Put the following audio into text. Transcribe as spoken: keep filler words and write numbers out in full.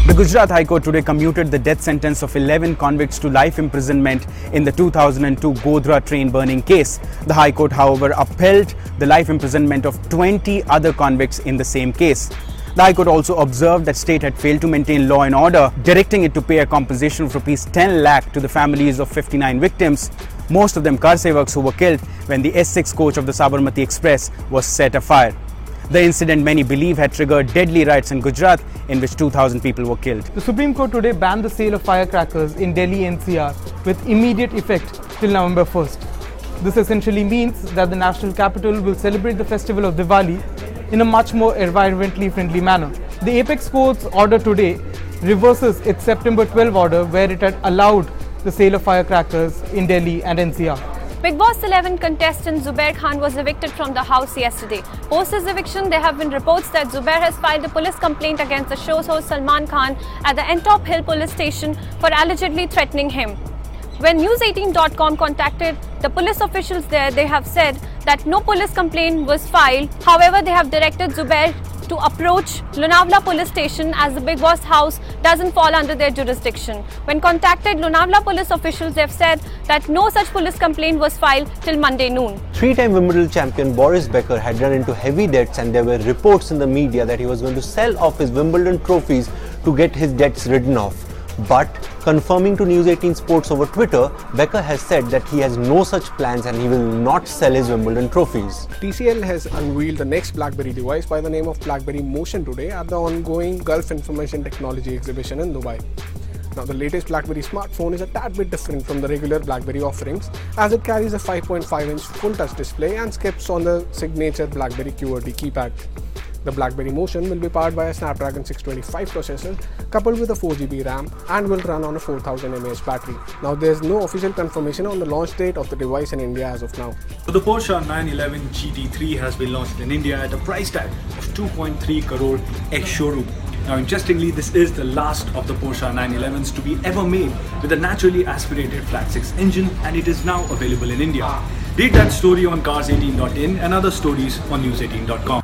The Gujarat High Court today commuted the death sentence of eleven convicts to life imprisonment in the two thousand two Godhra train burning case. The High Court, however, upheld the life imprisonment of twenty other convicts in the same case. The High Court also observed that state had failed to maintain law and order, directing it to pay a compensation of rupees ten lakh to the families of fifty-nine victims, most of them car sevaks who were killed when the S six coach of the Sabarmati Express was set afire. The incident, many believe, had triggered deadly riots in Gujarat in which two thousand people were killed. The Supreme Court today banned the sale of firecrackers in Delhi N C R with immediate effect till November first. This essentially means that the national capital will celebrate the festival of Diwali in a much more environmentally friendly manner. The Apex Court's order today reverses its September twelfth order where it had allowed the sale of firecrackers in Delhi and N C R. Bigg Boss eleven contestant Zubair Khan was evicted from the house yesterday. Post his eviction, there have been reports that Zubair has filed a police complaint against the show's host Salman Khan at the Entop Hill police station for allegedly threatening him. When news eighteen dot com contacted the police officials there, they have said that no police complaint was filed. However, they have directed Zubair to approach Lonavala police station as the Bigg Boss house doesn't fall under their jurisdiction. When contacted Lonavala police officials, they have said that no such police complaint was filed till Monday noon. Three-time Wimbledon champion Boris Becker had run into heavy debts, and there were reports in the media that he was going to sell off his Wimbledon trophies to get his debts written off. But confirming to News eighteen Sports over Twitter, Becker has said that he has no such plans and he will not sell his Wimbledon trophies. T C L has unveiled the next BlackBerry device by the name of BlackBerry Motion today at the ongoing Gulf Information Technology exhibition in Dubai. Now, the latest BlackBerry smartphone is a tad bit different from the regular BlackBerry offerings, as it carries a five point five inch full touch display and skips on the signature BlackBerry Q W E R T keypad. The BlackBerry Motion will be powered by a Snapdragon six twenty-five processor coupled with a four G B RAM and will run on a four thousand milliamp hour battery. Now, there is no official confirmation on the launch date of the device in India as of now. So the Porsche nine eleven G T three has been launched in India at a price tag of two point three crore ex-showroom. Now, interestingly, this is the last of the Porsche nine elevens to be ever made with a naturally aspirated flat six engine, and it is now available in India. Read that story on cars eighteen dot in and other stories on news eighteen dot com.